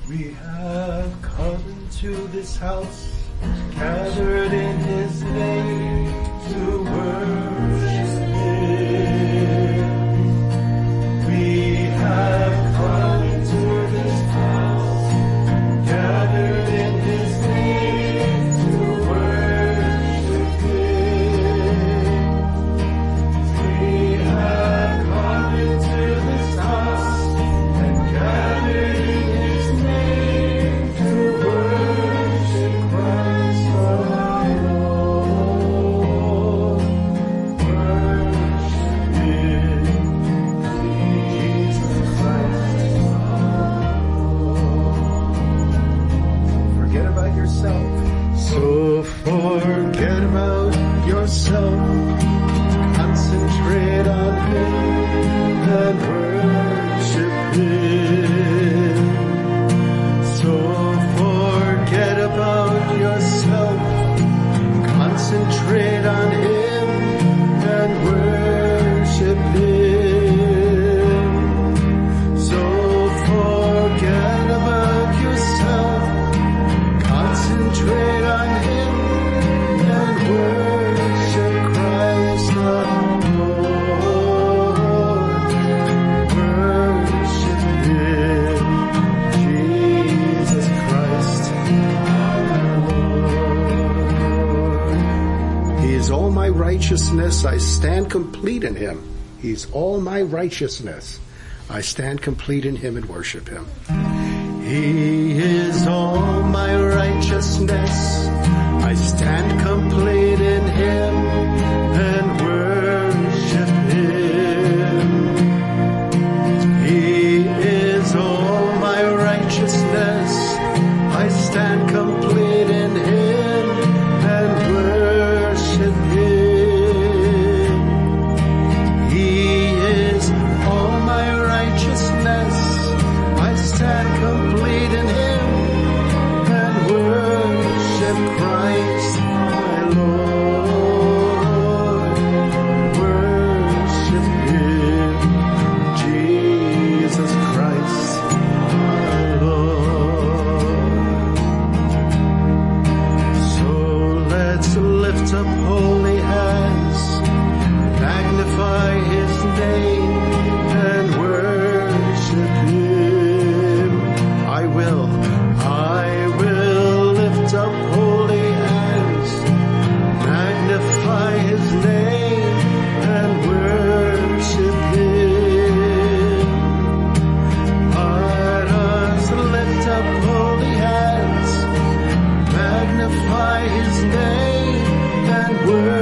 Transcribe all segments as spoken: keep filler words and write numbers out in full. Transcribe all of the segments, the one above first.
We have come into this house, gathered in his name to worship him. We have come into this house, gathered in his name to worship him. We have come into this house and gathered in his name to worship Christ our Lord. Worship him, Jesus Christ our Lord. Forget about yourself. So forget about yourself. Concentrate on him and worship him. So forget about yourself. Concentrate on him and worship him. So forget about yourself. Concentrate on him and worship Christ our Lord. Worship him, Jesus Christ our Lord. He is all my righteousness. I stand complete in him. He's all my righteousness. I stand complete in him and worship him. He is all my righteousness. I stand complete in him and worship him. He is all my righteousness. I stand complete in him and worship him. He is all my righteousness. I stand complete in him and worship Christ my Lord. Worship him, Jesus Christ my Lord. So let's lift up holy hands, magnify his name and worship him. I will, I will lift up holy hands, magnify his name and worship him. Let us lift up holy hands, magnify his name and worship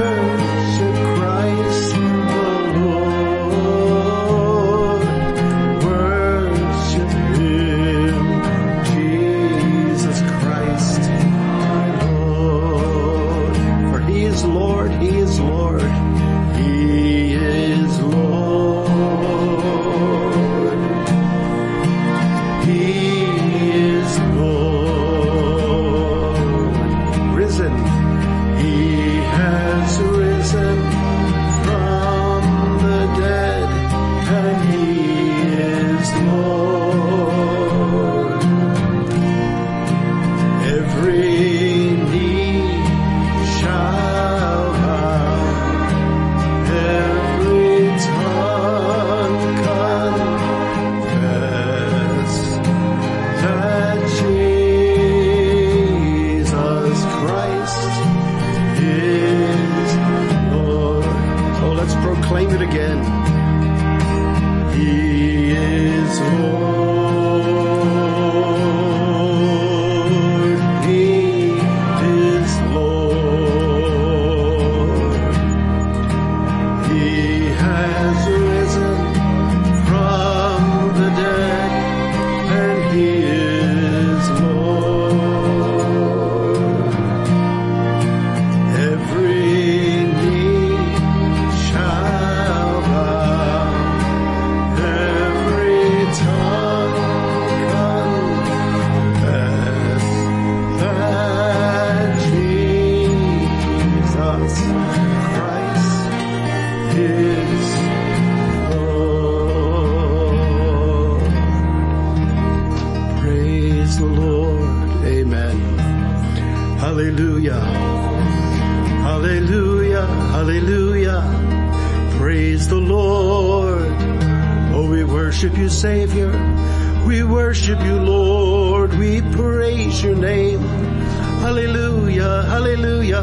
Praise the Lord. Amen. Hallelujah. Hallelujah. Hallelujah. Praise the Lord. Oh, we worship you, Savior. We worship you, Lord. We praise your name. Hallelujah. Hallelujah.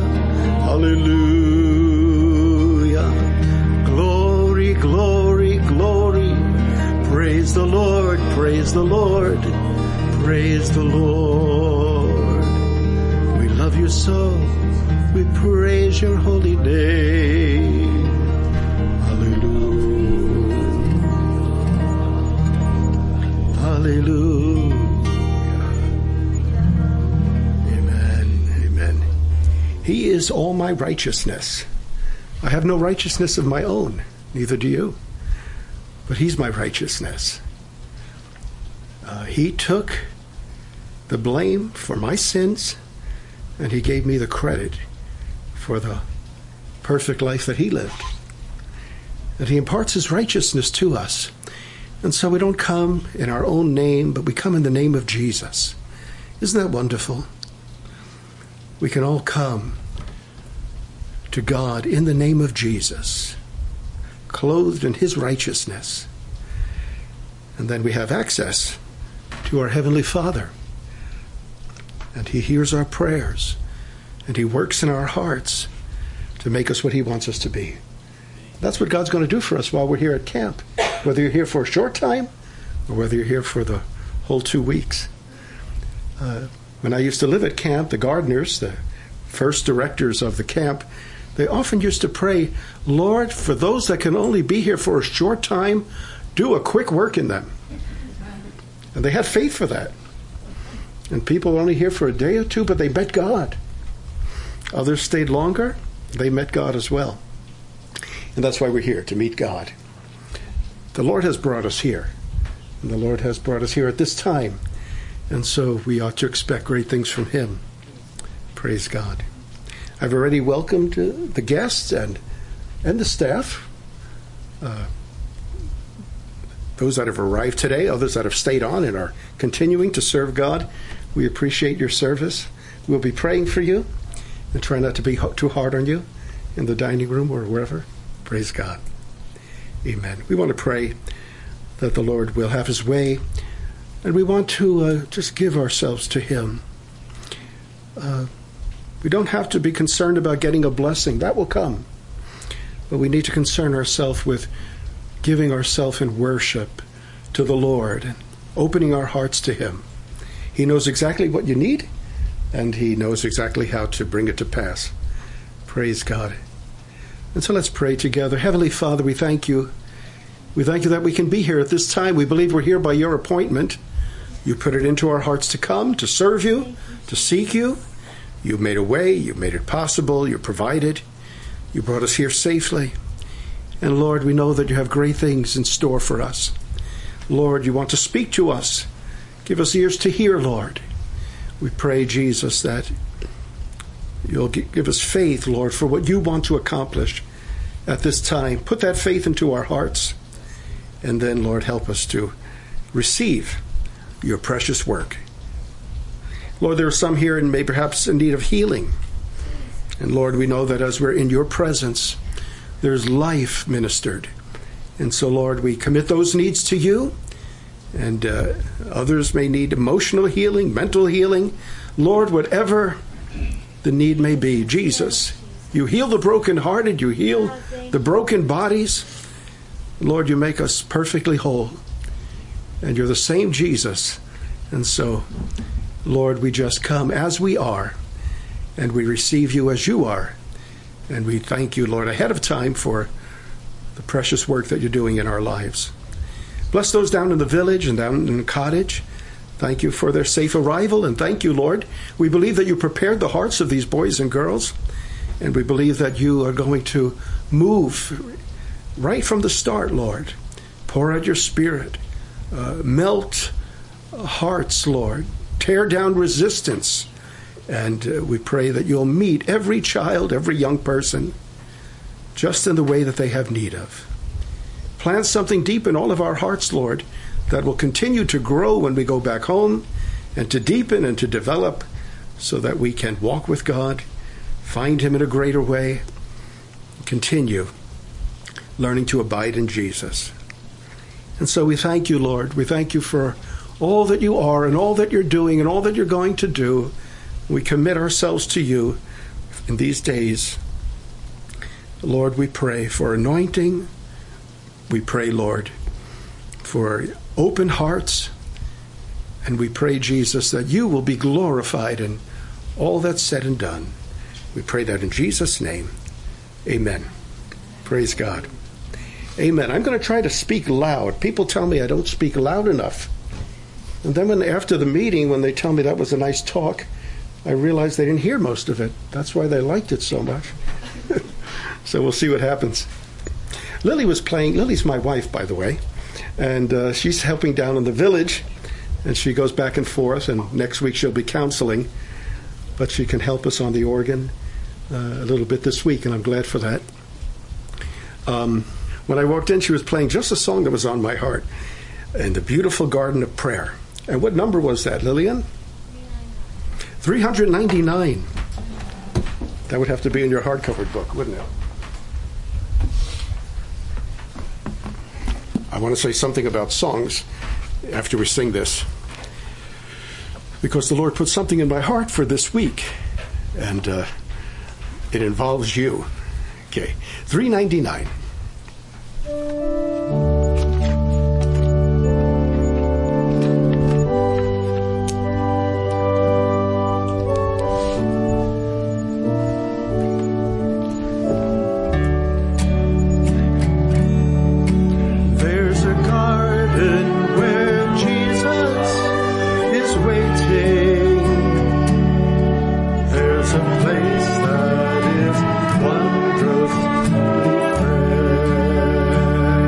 Hallelujah. Glory, glory, glory. Praise the Lord. Praise the Lord. Praise the Lord. We love you so. We praise your holy name. Hallelujah. Hallelujah. Amen. Amen. He is all my righteousness. I have no righteousness of my own. Neither do you. But he's my righteousness. Uh, he took the blame for my sins, and he gave me the credit for the perfect life that he lived. And he imparts his righteousness to us. And so we don't come in our own name, but we come in the name of Jesus. Isn't that wonderful? We can all come to God in the name of Jesus, clothed in his righteousness. And then we have access to our Heavenly Father. And he hears our prayers, and he works in our hearts to make us what he wants us to be. That's what God's going to do for us while we're here at camp, whether you're here for a short time or whether you're here for the whole two weeks. Uh, when I used to live at camp, the gardeners, the first directors of the camp, they often used to pray, Lord, for those that can only be here for a short time, do a quick work in them. And they had faith for that. And people were only here for a day or two, but they met God. Others stayed longer. They met God as well. And that's why we're here, to meet God. The Lord has brought us here. And the Lord has brought us here at this time. And so we ought to expect great things from him. Praise God. I've already welcomed uh, the guests and, and the staff. Uh, those that have arrived today, others that have stayed on and are continuing to serve God. We appreciate your service. We'll be praying for you and try not to be ho- too hard on you in the dining room or wherever. Praise God. Amen. We want to pray that the Lord will have his way, and we want to uh, just give ourselves to him. Uh, we don't have to be concerned about getting a blessing. That will come. But we need to concern ourselves with giving ourselves in worship to the Lord and opening our hearts to him. He knows exactly what you need, and he knows exactly how to bring it to pass. Praise God. And so let's pray together. Heavenly Father, we thank you. We thank you that we can be here at this time. We believe we're here by your appointment. You put it into our hearts to come, to serve you, to seek you. You've made a way. You've made it possible. You provided. You brought us here safely. And Lord, we know that you have great things in store for us. Lord, you want to speak to us. Give us ears to hear, Lord. We pray, Jesus, that you'll give us faith, Lord, for what you want to accomplish at this time. Put that faith into our hearts. And then, Lord, help us to receive your precious work. Lord, there are some here and may perhaps in need of healing. And Lord, we know that as we're in your presence, there's life ministered. And so, Lord, we commit those needs to you. And uh, others may need emotional healing, mental healing. Lord, whatever the need may be, Jesus, you heal the brokenhearted, you heal the broken bodies. Lord, you make us perfectly whole. And you're the same Jesus. And so, Lord, we just come as we are, and we receive you as you are. And we thank you, Lord, ahead of time for the precious work that you're doing in our lives. Bless those down in the village and down in the cottage. Thank you for their safe arrival, and thank you, Lord. We believe that you prepared the hearts of these boys and girls, and we believe that you are going to move right from the start, Lord. Pour out your Spirit. Uh, melt hearts, Lord. Tear down resistance. And uh, we pray that you'll meet every child, every young person, just in the way that they have need of. Plant something deep in all of our hearts, Lord, that will continue to grow when we go back home and to deepen and to develop so that we can walk with God, find him in a greater way, continue learning to abide in Jesus. And so we thank you, Lord. We thank you for all that you are and all that you're doing and all that you're going to do. We commit ourselves to you in these days. Lord, we pray for anointing. We pray, Lord, for open hearts. And we pray, Jesus, that you will be glorified in all that's said and done. We pray that in Jesus' name. Amen. Praise God. Amen. I'm going to try to speak loud. People tell me I don't speak loud enough. And then when after the meeting, when they tell me that was a nice talk, I realized they didn't hear most of it. That's why they liked it so much. So we'll see what happens. Lily was playing. Lily's my wife, by the way. And uh, she's helping down in the village. And she goes back and forth. And next week she'll be counseling. But she can help us on the organ uh, a little bit this week. And I'm glad for that. Um, when I walked in, she was playing just a song that was on my heart. In the Beautiful Garden of Prayer. And what number was that, Lillian? three ninety-nine. That would have to be in your hardcover book, wouldn't it? I want to say something about songs after we sing this, because the Lord put something in my heart for this week, and uh, it involves you. Okay, three ninety-nine. Place that is wondrously fair.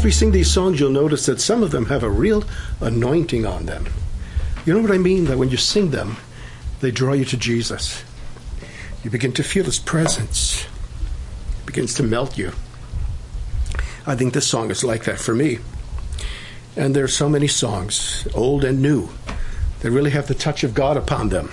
we sing these songs, you'll notice that some of them have a real anointing on them. You know what I mean? That when you sing them, they draw you to Jesus. You begin to feel his presence. It begins to melt you. I think this song is like that for me. And there are so many songs, old and new, that really have the touch of God upon them.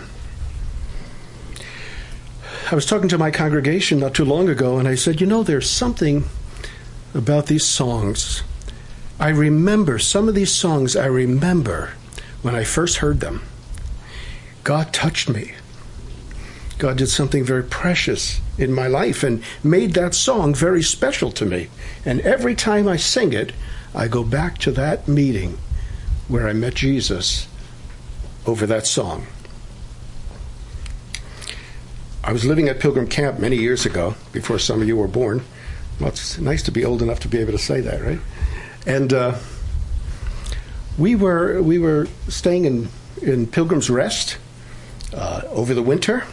I was talking to my congregation not too long ago, and I said, you know, there's something about these songs. I remember, some of these songs I remember when I first heard them. God touched me. God did something very precious in my life and made that song very special to me. And every time I sing it, I go back to that meeting where I met Jesus over that song. I was living at Pilgrim Camp many years ago, before some of you were born. Well, it's nice to be old enough to be able to say that, right? And uh, we were we were staying in, in Pilgrim's Rest uh, over the winter.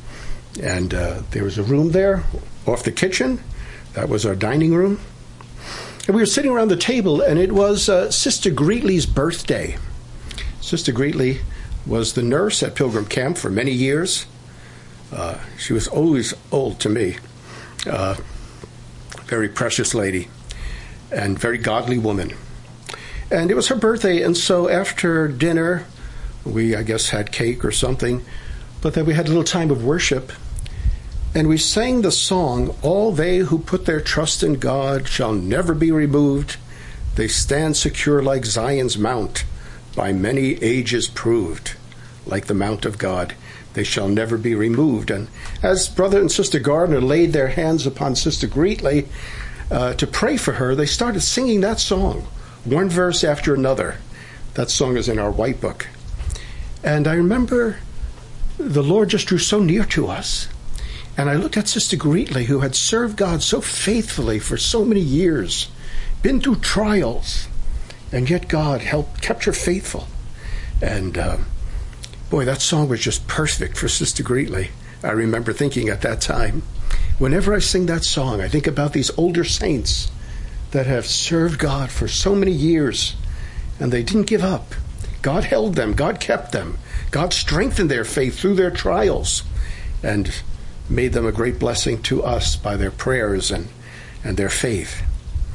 And uh, there was a room there off the kitchen. That was our dining room. And we were sitting around the table, and it was uh, Sister Greetley's birthday. Sister Greetley was the nurse at Pilgrim Camp for many years. Uh, she was always old to me. Uh, very precious lady and very godly woman. And it was her birthday, and so after dinner, we, I guess, had cake or something, but then we had a little time of worship, and we sang the song, "All they who put their trust in God shall never be removed. They stand secure like Zion's mount, by many ages proved, like the mount of God. They shall never be removed." And as Brother and Sister Gardner laid their hands upon Sister Greetley uh, to pray for her, they started singing that song, one verse after another. That song is in our white book. And I remember the Lord just drew so near to us. And I looked at Sister Greetley, who had served God so faithfully for so many years, been through trials, and yet God helped, kept her faithful. And uh, boy, that song was just perfect for Sister Greetley. I remember thinking at that time, whenever I sing that song, I think about these older saints that have served God for so many years, and they didn't give up. God held them. God kept them. God strengthened their faith through their trials and made them a great blessing to us by their prayers and, and their faith.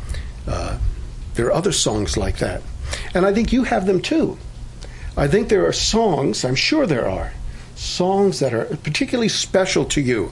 Uh, there are other songs like that. And I think you have them too. I think there are songs, I'm sure there are, songs that are particularly special to you.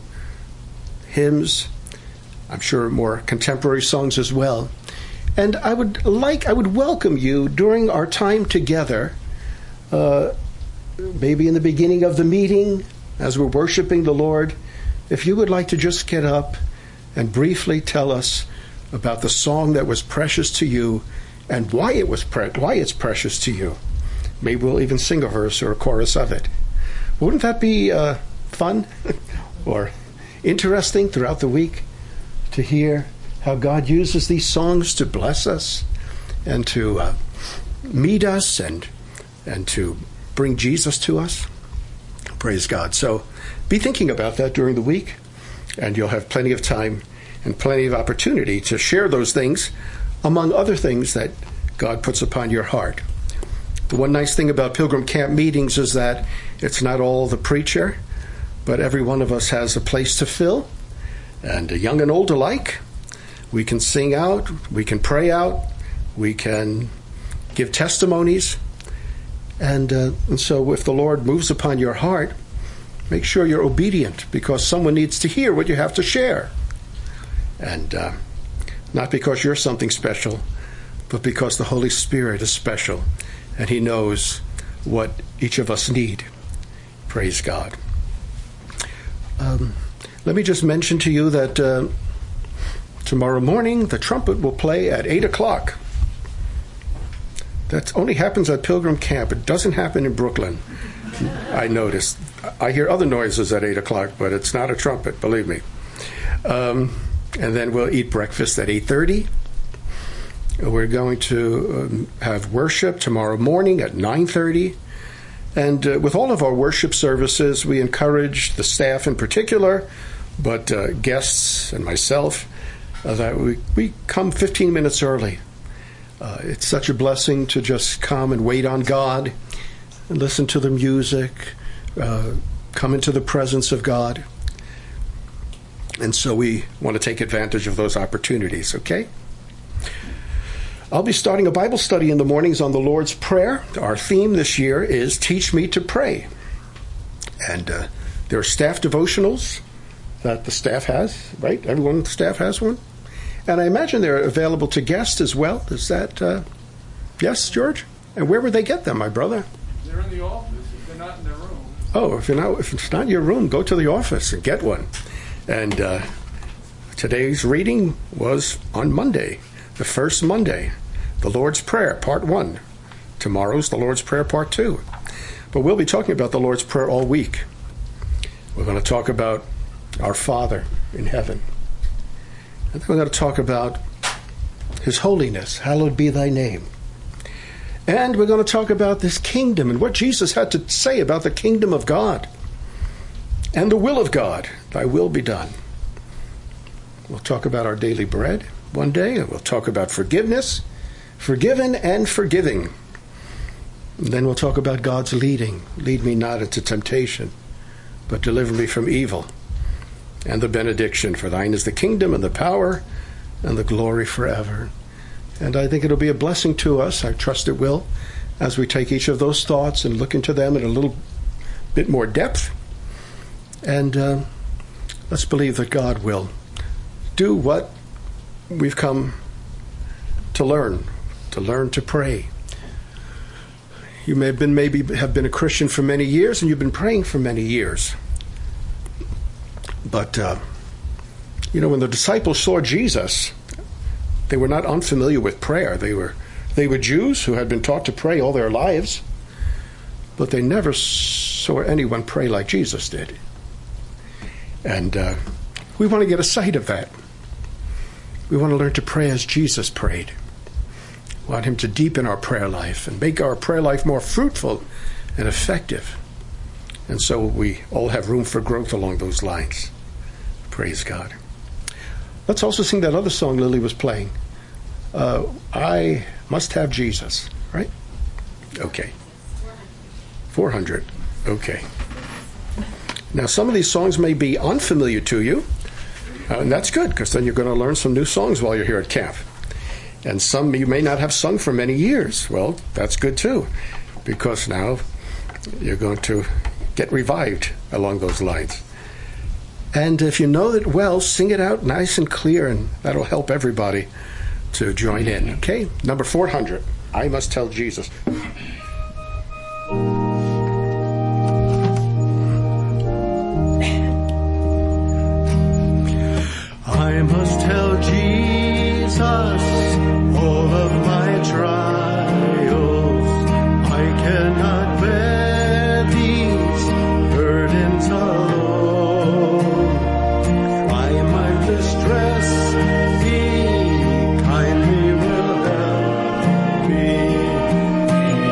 Hymns, I'm sure more contemporary songs as well. And I would like, I would welcome you during our time together, uh, maybe in the beginning of the meeting, as we're worshiping the Lord, if you would like to just get up and briefly tell us about the song that was precious to you and why it was pre- why it's precious to you. Maybe we'll even sing a verse or a chorus of it. Wouldn't that be uh, fun or interesting throughout the week to hear how God uses these songs to bless us and to uh, meet us and and to bring Jesus to us? Praise God. So be thinking about that during the week, and you'll have plenty of time and plenty of opportunity to share those things, among other things that God puts upon your heart. The one nice thing about Pilgrim Camp meetings is that it's not all the preacher, but every one of us has a place to fill, and young and old alike. We can sing out, we can pray out, we can give testimonies, and, uh, and so if the Lord moves upon your heart, make sure you're obedient, because someone needs to hear what you have to share. And uh, not because you're something special, but because the Holy Spirit is special, and He knows what each of us need. Praise God. Um, let me just mention to you that uh, tomorrow morning the trumpet will play at eight o'clock. That only happens at Pilgrim Camp. It doesn't happen in Brooklyn, I noticed. I hear other noises at eight o'clock, but it's not a trumpet, believe me. Um, and then we'll eat breakfast at eight thirty. We're going to um, have worship tomorrow morning at nine thirty. And uh, with all of our worship services, we encourage the staff in particular, but uh, guests and myself, uh, that we, we come fifteen minutes early Uh, it's such a blessing to just come and wait on God and listen to the music, uh, come into the presence of God. And so we want to take advantage of those opportunities, okay? I'll be starting a Bible study in the mornings on the Lord's Prayer. Our theme this year is Teach Me to Pray. And uh, there are staff devotionals that the staff has, right? Everyone on the staff has one. And I imagine they're available to guests as well. Is that, uh, yes, George? And where would they get them, my brother? They're in the office if they're not in their room. Oh, if, you're not, if it's not in your room, go to the office and get one. And uh, today's reading was on Monday, the first Monday, the Lord's Prayer, part one. Tomorrow's the Lord's Prayer, part two. But we'll be talking about the Lord's Prayer all week. We're going to talk about our Father in heaven. And then we're going to talk about His holiness, hallowed be thy name. And we're going to talk about this kingdom and what Jesus had to say about the kingdom of God and the will of God. Thy will be done. We'll talk about our daily bread one day, and we'll talk about forgiveness, forgiven and forgiving. And then we'll talk about God's leading. Lead me not into temptation, but deliver me from evil. And the benediction, for thine is the kingdom and the power and the glory forever. And I think it'll be a blessing to us, I trust it will, as we take each of those thoughts and look into them in a little bit more depth. And uh, let's believe that God will do what we've come to learn, to learn to pray. You may have been maybe have been a Christian for many years, and you've been praying for many years. But, uh, you know, when the disciples saw Jesus, they were not unfamiliar with prayer. They were they were Jews who had been taught to pray all their lives, but they never saw anyone pray like Jesus did. And uh, we want to get a sight of that. We want to learn to pray as Jesus prayed. We want Him to deepen our prayer life and make our prayer life more fruitful and effective. And so we all have room for growth along those lines. Praise God. Let's also sing that other song Lily was playing. Uh, I must have Jesus, right? Okay. four hundred. Okay. Now, some of these songs may be unfamiliar to you, uh, and that's good, because then you're going to learn some new songs while you're here at camp. And some you may not have sung for many years. Well, that's good too, because now you're going to get revived along those lines. And if you know it well, sing it out nice and clear, and that'll help everybody to join in. Okay? Number four hundred. I must tell Jesus. I must tell Jesus all of my trials. I cannot bear these burdens alone. I might distress, He kindly will help me.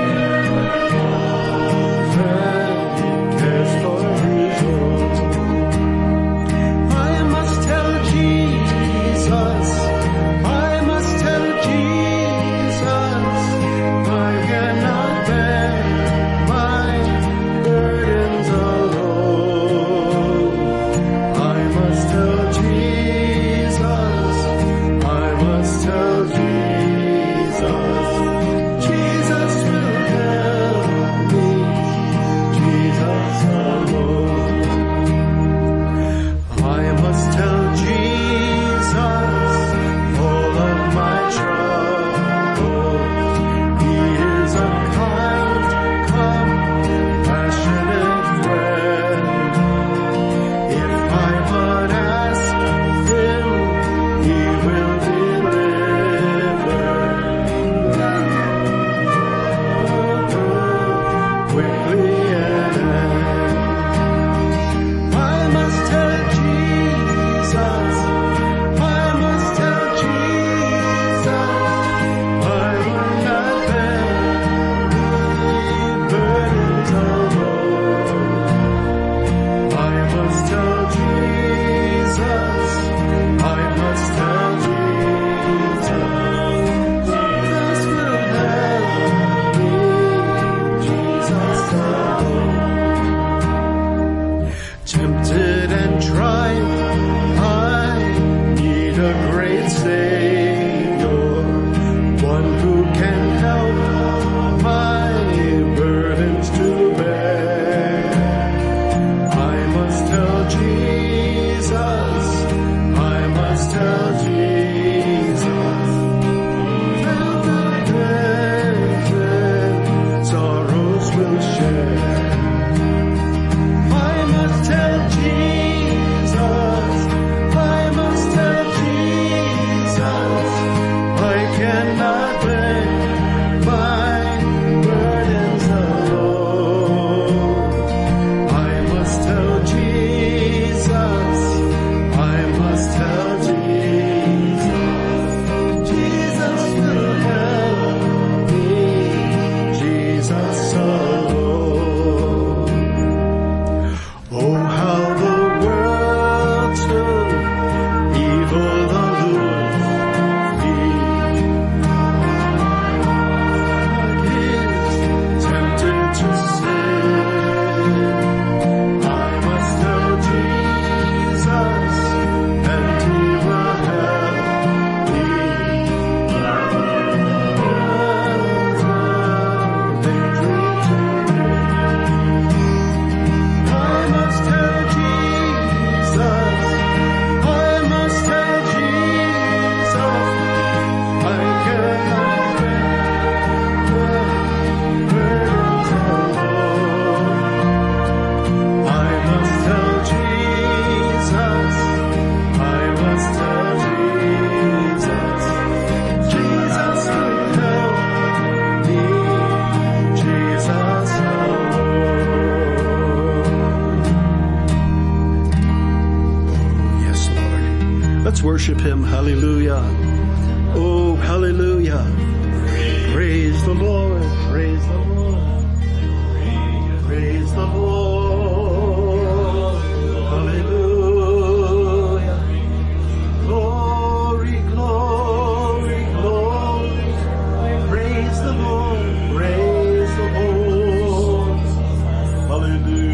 worship him. Hallelujah. Oh, hallelujah. Praise the Lord. Praise the Lord. Praise the Lord. Hallelujah. Glory, glory, glory. Praise the Lord. Praise the Lord. Hallelujah.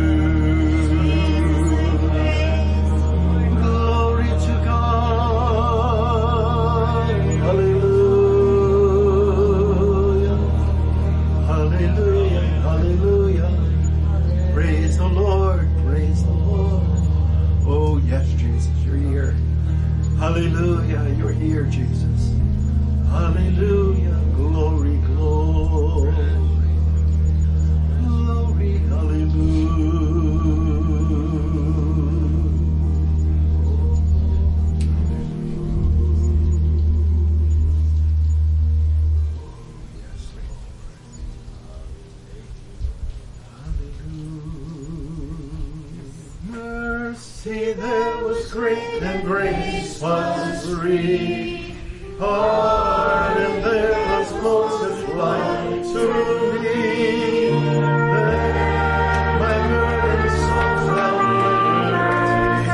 Hallelujah, you're here, Jesus. Hallelujah, glory, glory. Glory, hallelujah. Yes, Lord. Hallelujah. Mercy that was great and grace was free, pardon there was multiplied to me. Then my burden souls found liberty.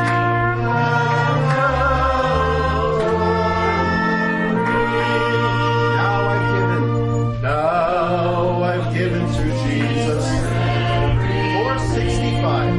Now I've given, now I've given to Jesus. four sixty-five.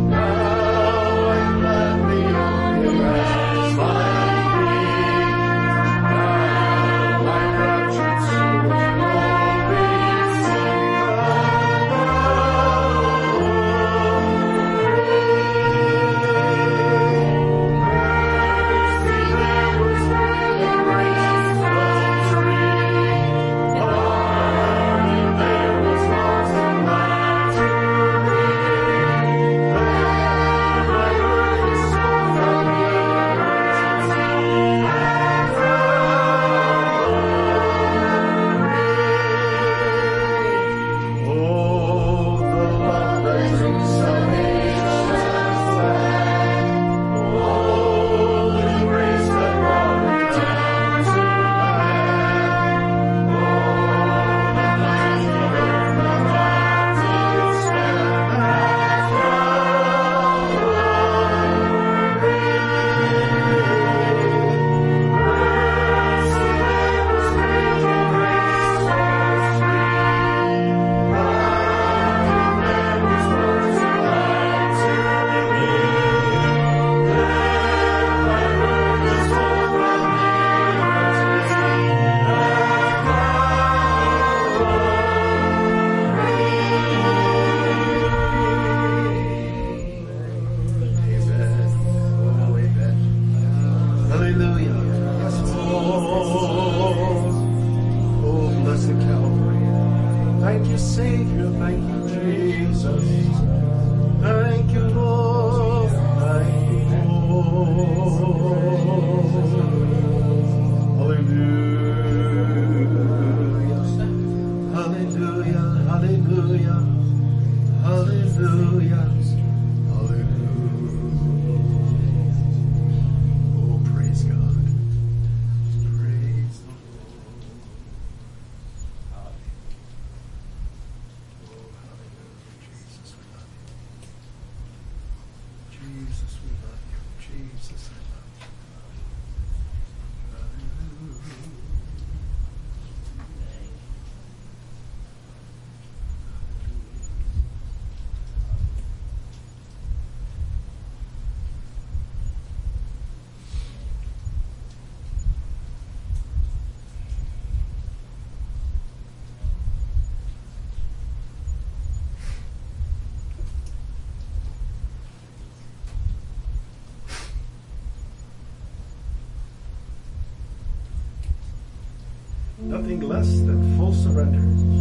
Nothing less than full surrender.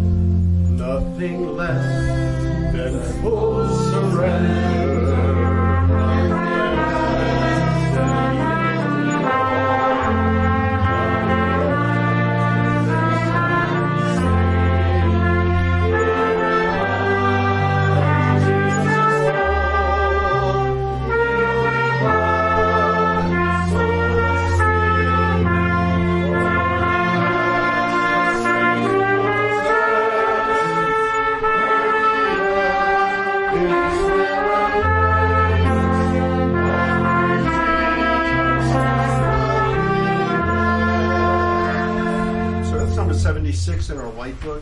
Nothing less than full surrender. book.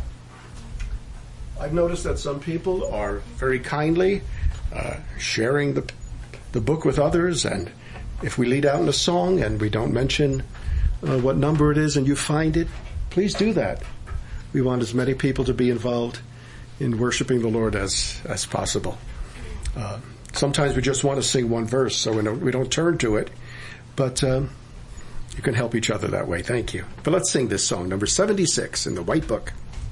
I've noticed that some people are very kindly uh, sharing the the book with others, and if we lead out in a song and we don't mention uh, what number it is and you find it, please do that. We want as many people to be involved in worshiping the Lord as, as possible. Uh, sometimes we just want to sing one verse, so we don't, we don't turn to it, but um, you can help each other that way. Thank you. But let's sing this song, number seventy-six in the White Book.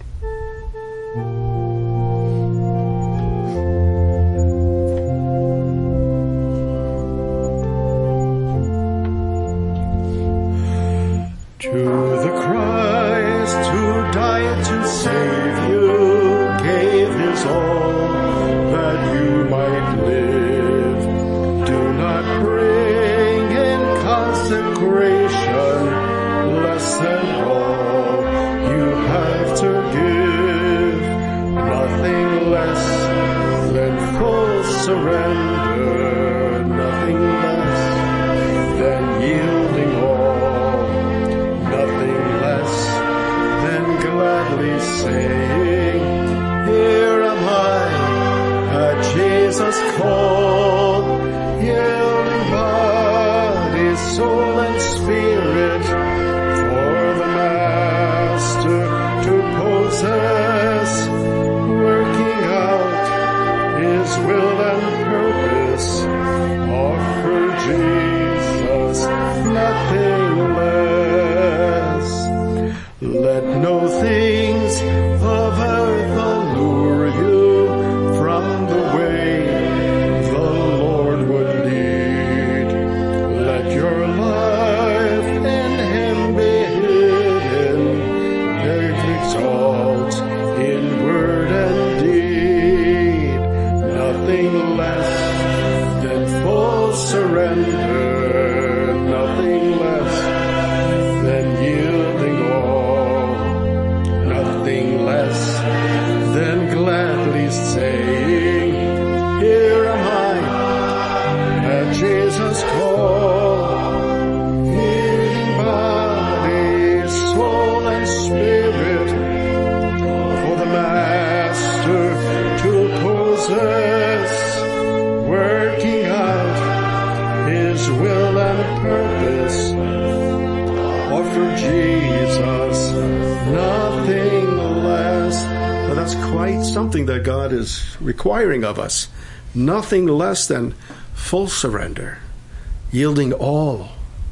Requiring of us nothing less than full surrender, yielding all,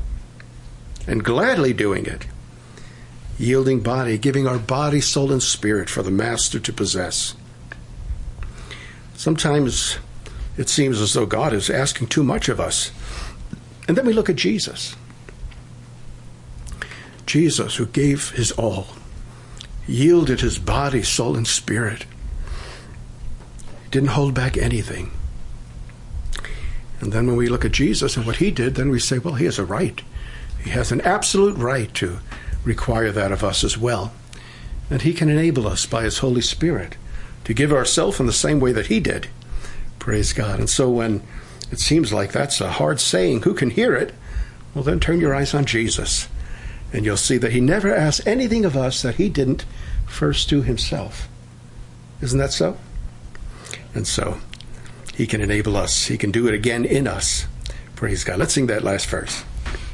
and gladly doing it, yielding body, giving our body, soul, and spirit for the Master to possess. Sometimes it seems as though God is asking too much of us. And then we look at Jesus. Jesus, who gave his all, yielded his body, soul, and spirit. Didn't hold back anything. And then when we look at Jesus and what he did, then we say, well, he has a right. He has an absolute right to require that of us as well. And he can enable us by his Holy Spirit to give ourselves in the same way that he did. Praise God. And so when it seems like that's a hard saying, who can hear it? Well, then turn your eyes on Jesus. And you'll see that he never asked anything of us that he didn't first do himself. Isn't that so? And so he can enable us. He can do it again in us. Praise God. Let's sing that last verse.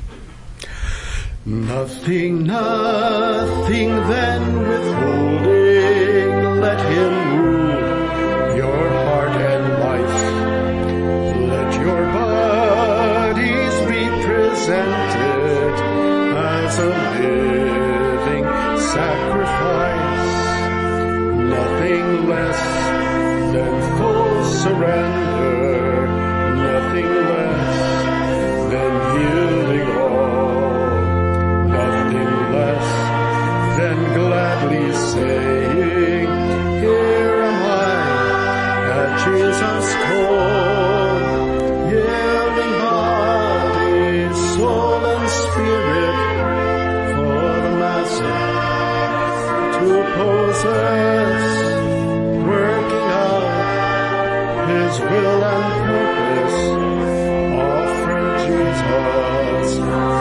Nothing, nothing then withholding, let him rule your heart and life. Let your bodies be presented as a living sacrifice. Nothing less than full surrender, nothing less than yielding all, nothing less than gladly saying, here am I at Jesus' call, yielding body, soul, and spirit for the Master to possess. His will and purpose, offer Jesus